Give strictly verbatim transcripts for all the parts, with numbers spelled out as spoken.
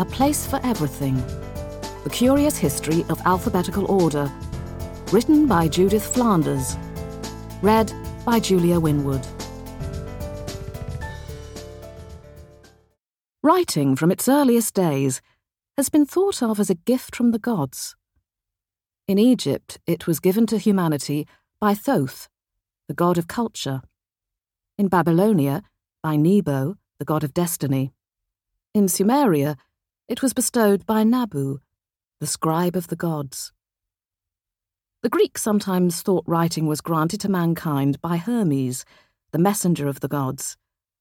A Place for Everything. The Curious History of Alphabetical Order. Written by Judith Flanders. Read by Julia Winwood. Writing from its earliest days has been thought of as a gift from the gods. In Egypt, it was given to humanity by Thoth, the god of culture. In Babylonia, by Nebo, the god of destiny. In Sumeria, it was bestowed by Nabu, the scribe of the gods. The Greeks sometimes thought writing was granted to mankind by Hermes, the messenger of the gods.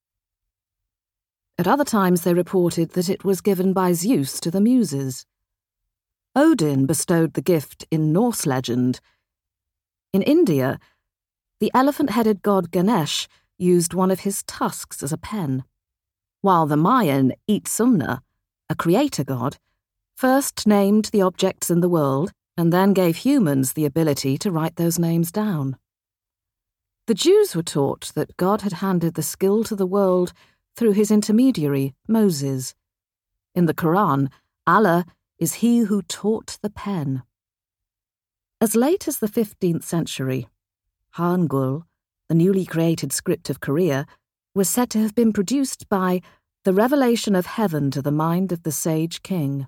At other times they reported that it was given by Zeus to the Muses. Odin bestowed the gift in Norse legend. In India, the elephant-headed god Ganesh used one of his tusks as a pen, while the Mayan Itzumna, a creator god, first named the objects in the world and then gave humans the ability to write those names down. The Jews were taught that God had handed the skill to the world through his intermediary, Moses. In the Quran, Allah is he who taught the pen. As late as the fifteenth century, Hangul, the newly created script of Korea, was said to have been produced by the revelation of heaven to the mind of the sage king.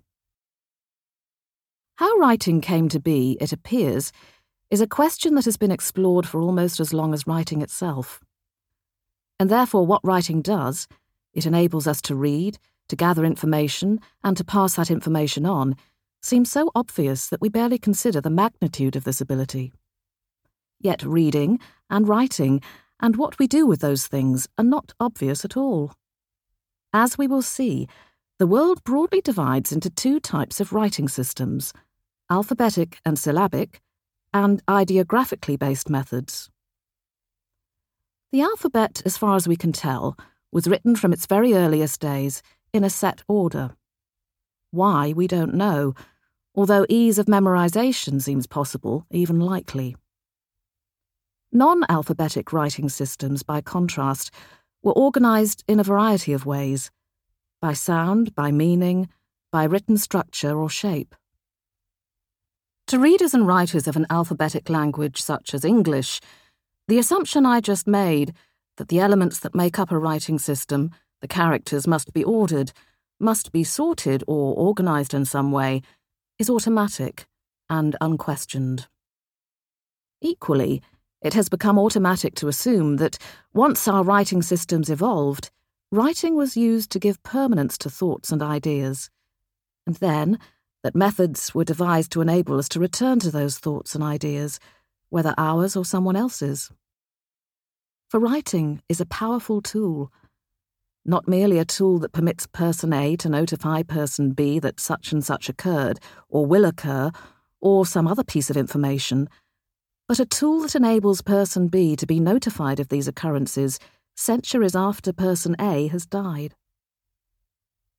How writing came to be, it appears, is a question that has been explored for almost as long as writing itself. And therefore what writing does, it enables us to read, to gather information, and to pass that information on, seems so obvious that we barely consider the magnitude of this ability. Yet reading and writing and what we do with those things are not obvious at all. As we will see, the world broadly divides into two types of writing systems, alphabetic and syllabic, and ideographically based methods. The alphabet, as far as we can tell, was written from its very earliest days in a set order. Why, we don't know, although ease of memorization seems possible, even likely. Non-alphabetic writing systems, by contrast, were organized in a variety of ways, by sound, by meaning, by written structure or shape. To readers and writers of an alphabetic language such as English, the assumption I just made, that the elements that make up a writing system, the characters, must be ordered, must be sorted or organized in some way, is automatic and unquestioned. Equally, it has become automatic to assume that once our writing systems evolved, writing was used to give permanence to thoughts and ideas, and then that methods were devised to enable us to return to those thoughts and ideas, whether ours or someone else's. For writing is a powerful tool, not merely a tool that permits person A to notify person B that such and such occurred, or will occur, or some other piece of information, but a tool that enables person B to be notified of these occurrences centuries after person A has died.